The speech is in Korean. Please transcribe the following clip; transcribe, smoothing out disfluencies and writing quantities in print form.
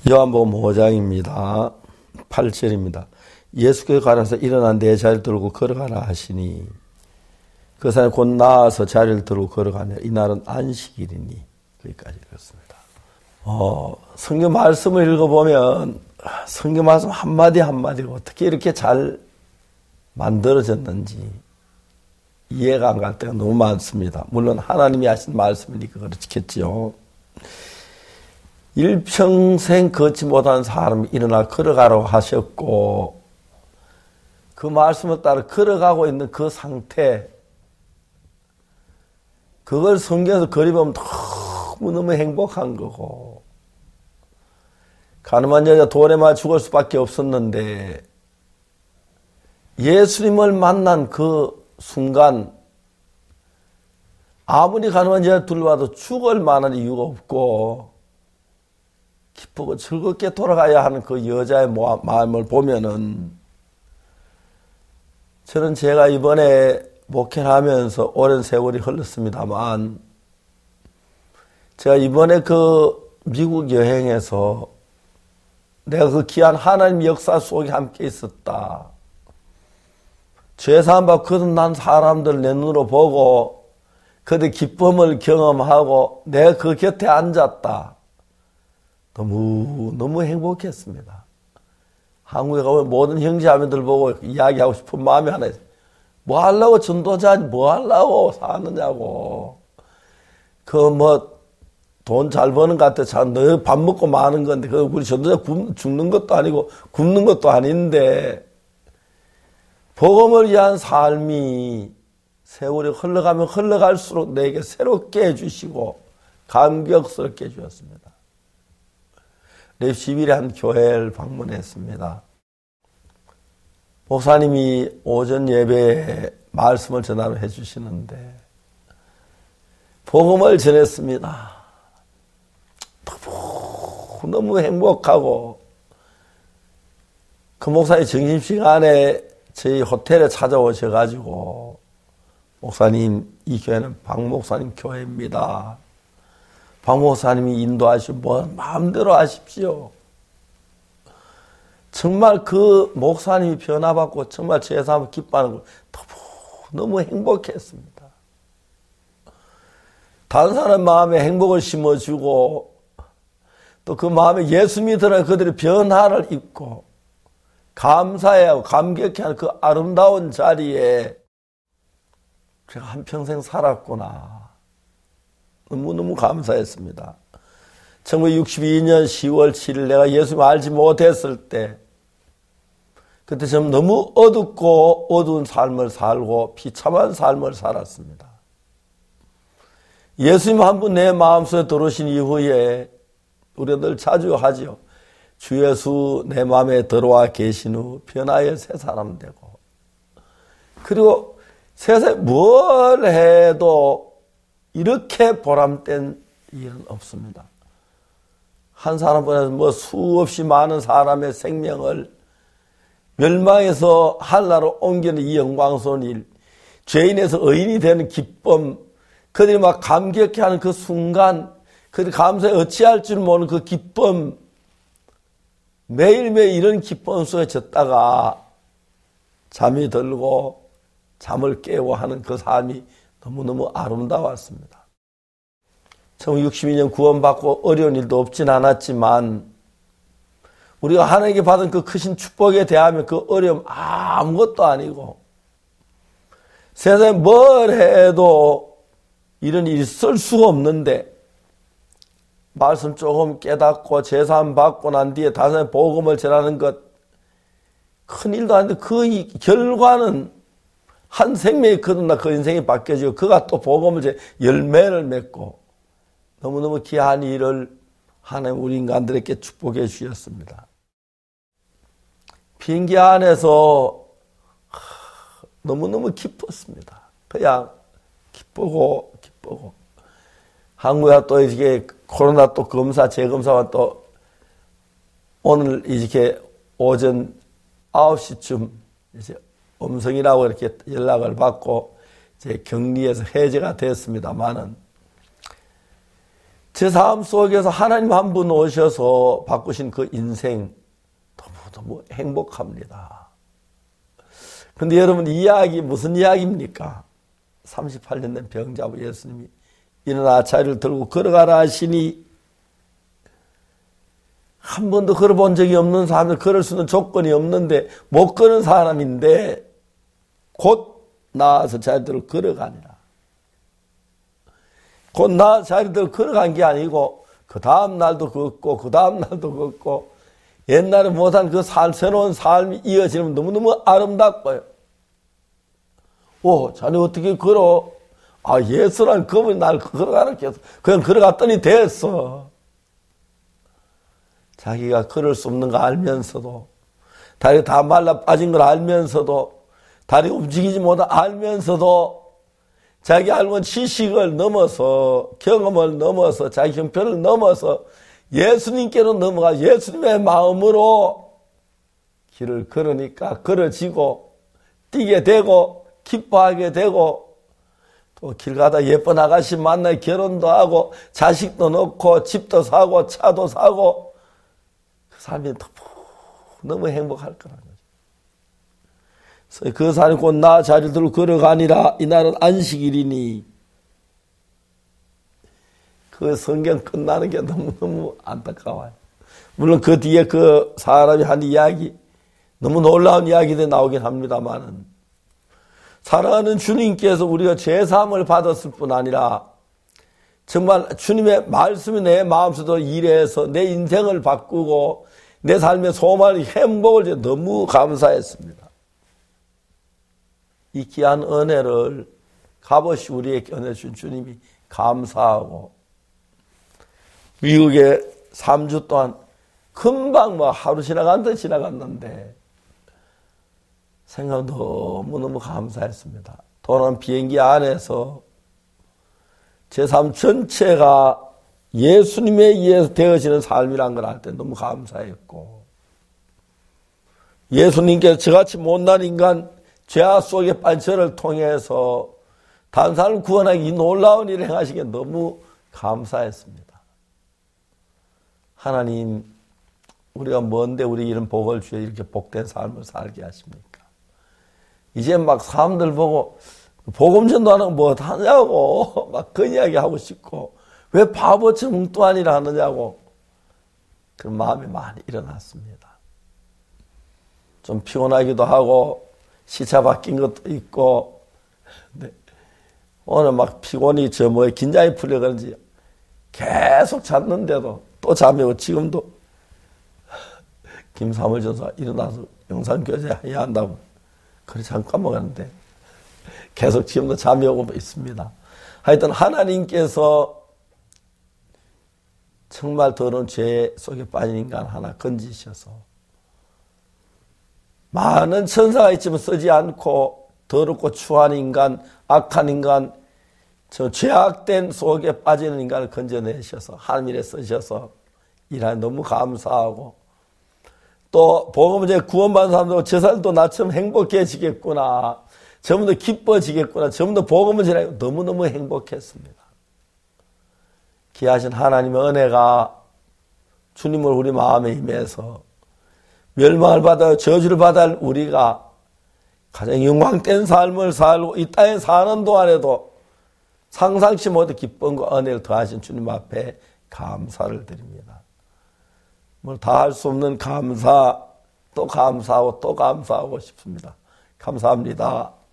요한복음 5장입니다. 8절입니다. 예수께서 가라서 일어나 내 자리를 들고 걸어가라 하시니 그 사람이 곧 나아서 자리를 들고 걸어가며 이날은 안식일이니 거기까지 읽었습니다. 성경 말씀을 읽어보면 성경 말씀 한마디 한마디가 어떻게 이렇게 잘 만들어졌는지 이해가 안 갈 때가 너무 많습니다. 물론 하나님이 하신 말씀이니까 그렇겠지요. 일평생 걷지 못한 사람이 일어나 걸어가라고 하셨고 그 말씀을 따라 걸어가고 있는 그 상태, 그걸 성경에서 그려보면 너무너무 행복한 거고, 가늠한 여자 돌에 맞아 죽을 수밖에 없었는데 예수님을 만난 그 순간 아무리 가늠한 여자 둘러봐도 죽을 만한 이유가 없고 기쁘고 즐겁게 돌아가야 하는 그 여자의 마음을 보면은, 저는 제가 이번에 목회를 하면서 오랜 세월이 흘렀습니다만 제가 이번에 그 미국 여행에서 내가 그 귀한 하나님 역사 속에 함께 있었다. 죄사함 받고 거듭난 사람들 내 눈으로 보고 그들의 기쁨을 경험하고 내가 그 곁에 앉았다. 너무 행복했습니다. 한국에 가면 모든 형제자매들 보고 이야기하고 싶은 마음이 하나 있어요. 뭐 하려고 전도자니 뭐 하려고 사느냐고. 돈 잘 버는 것 같아. 너 밥 먹고 마는 건데, 우리 전도자 죽는 것도 아니고 굶는 것도 아닌데, 복음을 위한 삶이 세월이 흘러가면 흘러갈수록 내게 새롭게 해주시고 감격스럽게 해주셨습니다. 내 10일에 한 교회를 방문했습니다. 목사님이 오전 예배에 말씀을 전하러 해주시는데 복음을 전했습니다. 너무 행복하고, 그 목사님 점심시간에 저희 호텔에 찾아오셔가지고 목사님, 이 교회는 박 목사님 교회입니다. 박 목사님이 인도하시고 뭐 마음대로 하십시오. 정말 그 목사님이 변화받고 정말 제사함을 기뻐하는 거 너무 행복했습니다. 다른 사람 마음에 행복을 심어주고 또 그 마음에 예수 믿으라 그들의 변화를 입고 감사해하고 감격해하는 그 아름다운 자리에 제가 한평생 살았구나. 너무너무 감사했습니다. 1962년 10월 7일 내가 예수님을 알지 못했을 때, 그때 좀 너무 어둡고 어두운 삶을 살고 비참한 삶을 살았습니다. 예수님 한 분 내 마음속에 들어오신 이후에 우리가 늘 자주 하죠. 주 예수 내 마음에 들어와 계신 후 변화의 새 사람 되고, 그리고 세상에 뭘 해도 이렇게 보람된 일은 없습니다. 한 사람보다 수없이 많은 사람의 생명을 멸망에서 한나라로 옮기는 이 영광스러운 일, 죄인에서 의인이 되는 기쁨, 그들이 막 감격해하는 그 순간, 그들이 감사에 어찌할 줄 모르는 그 기쁨, 매일매일 이런 기쁨 속에 졌다가 잠이 들고 잠을 깨고 하는 그 삶이 너무너무 아름다웠습니다. 1962년 구원받고 어려운 일도 없진 않았지만 우리가 하나님께 받은 그 크신 축복에 대하면 그 어려움 아무것도 아니고, 세상에 뭘 해도 이런 일이 있을 수가 없는데 말씀 조금 깨닫고 제사함 받고 난 뒤에 다시 복음을 전하는 것 큰일도 아닌데 그 결과는 한 생명이 거듭나 그 인생이 바뀌어지고 그가 또 복음을 열매를 맺고 너무너무 귀한 일을 하나님 우리 인간들에게 축복해 주셨습니다. 비행기 안에서 너무너무 기뻤습니다. 그냥 기쁘고 한국에 또 이렇게 코로나 또 검사 재검사와 또 오늘 이렇게 오전 9시쯤 이제 음성이라고 이렇게 연락을 받고 이제 격리에서 해제가 됐습니다만은 제 삶 속에서 하나님 한 분 오셔서 바꾸신 그 인생 너무너무 행복합니다. 근데 여러분, 이 이야기 무슨 이야기입니까? 38년 된 병자부 예수님이 일어나 자리를 들고 걸어가라 하시니 한 번도 걸어본 적이 없는 사람들, 걸을 수 있는 조건이 없는데 못 걸은 사람인데 곧 나와서 자리를 걸어가니라. 곧 나와서 자리를 걸어간 게 아니고 그 다음 날도 걷고 그 다음 날도 걷고 옛날에 못한 그 새로운 삶이 이어지면 너무너무 아름답고요. 자네 어떻게 걸어? 예수란 그분이 날 걸어가는 게 그냥 걸어갔더니 됐어. 자기가 걸을 수 없는 거 알면서도, 다리 다 말라 빠진 걸 알면서도, 다리 움직이지 못한 알면서도, 자기 알고 지식을 넘어서, 경험을 넘어서, 자기 형편을 넘어서 예수님께로 넘어가 예수님의 마음으로 길을 걸으니까 걸어지고, 뛰게 되고, 기뻐하게 되고, 또 길 가다 예쁜 아가씨 만나 결혼도 하고, 자식도 낳고, 집도 사고, 차도 사고, 그 삶이 너무 행복할 거라는 거죠. 그 사람이 곧 나 자리를 들고 걸어가니라. 이날은 안식일이니. 그 성경 끝나는 게 너무너무 안타까워요. 물론 그 뒤에 그 사람이 한 이야기, 너무 놀라운 이야기들이 나오긴 합니다만은, 사랑하는 주님께서 우리가 죄사함을 받았을 뿐 아니라 정말 주님의 말씀이 내 마음속으로 일해서 내 인생을 바꾸고 내 삶의 소망을 행복을 주어 너무 감사했습니다. 이 귀한 은혜를 값없이 우리에게 은혜주신 주님이 감사하고, 미국에 3주 동안 금방 하루 지나간 듯 지나갔는데 생각 너무너무 감사했습니다. 돌아온 비행기 안에서 제 삶 전체가 예수님에 의해서 되어지는 삶이란 걸 알 때 너무 감사했고, 예수님께서 저같이 못난 인간, 죄악 속에 빠진 저를 통해서 다른 사람을 구원하기 이 놀라운 일을 행하시기에 너무 감사했습니다. 하나님, 우리가 뭔데 우리 이런 복을 주여 이렇게 복된 삶을 살게 하십니까? 이제 막 사람들 보고 복음 전도하는 거 뭐 하냐고 막 그 이야기 하고 싶고, 왜 바보처럼 웅뚱한 일을 하느냐고 그런 마음이 많이 일어났습니다. 좀 피곤하기도 하고 시차 바뀐 것도 있고, 근데 오늘 막 피곤이 긴장이 풀려 그런지 계속 잤는데도 또 잠이 오고, 지금도 김사물 전사 일어나서 영상교제 해야 한다고 그래 잠깐 먹었는데 계속 지금도 잠이 오고 있습니다. 하여튼 하나님께서 정말 더러운 죄 속에 빠진 인간 하나 건지셔서 많은 천사가 있지만 쓰지 않고 더럽고 추한 인간, 악한 인간, 저 죄악된 속에 빠지는 인간을 건져내셔서 하늘에 쓰셔서 일하니 너무 감사하고, 또 복음을 이제 구원받은 사람도 저 사람도 나처럼 행복해지겠구나, 저분도 기뻐지겠구나, 저분도 복음을 전하고 너무너무 행복했습니다. 귀하신 하나님의 은혜가 주님을 우리 마음에 임해서 멸망을 받아 저주를 받아 우리가 가장 영광된 삶을 살고 이 땅에 사는 동안에도 상상치 못한 기쁨과 은혜를 더하신 주님 앞에 감사를 드립니다. 뭐 다 할 수 없는 감사, 또 감사하고 또 감사하고 싶습니다. 감사합니다.